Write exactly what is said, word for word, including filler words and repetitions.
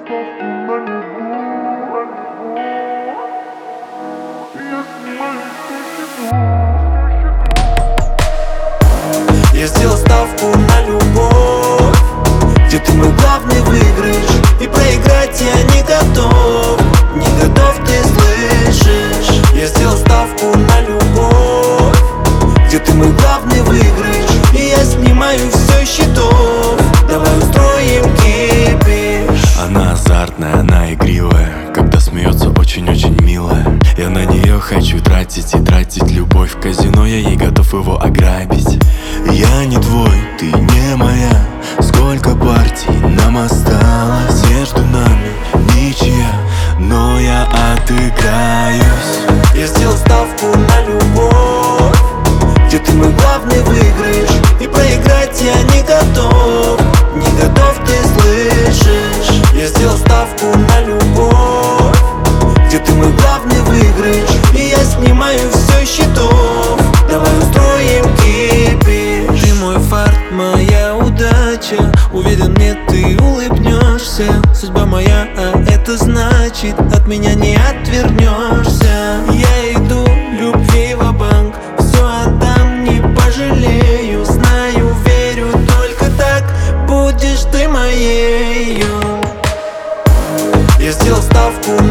Я сделал ставку на любовь, где ты мой главный выигрыш, и проиграть я не готов, не готов, ты слышишь? Я сделал ставку на любовь, где ты мой главный выигрыш, и я снимаю все счетов. Давай устроим кипиш. Она азартная, она игривая, когда смеется, очень-очень милая. Я на нее хочу тратить и тратить любовь. В казино я ей готов его ограбить. Я не твой, ты не моя. Сколько партий нам осталось, между нами ничья, но я отыграюсь. Я сделал ставку на любовь, где ты мой главный выигрыш, и проиграть я не готов, не готов, ты слышишь? Я сделал ставку на любовь, где ты мой главный выигрыш, и я снимаю все счетов. Давай устроим кипиш. Ты мой фарт, моя удача. Уверен, мне ты улыбнешься. Судьба моя, а это значит, от меня не отвернешься. Я иду любви ва-банк, все отдам, не пожалею. Знаю, верю, только так будешь ты моею. Я сделал ставку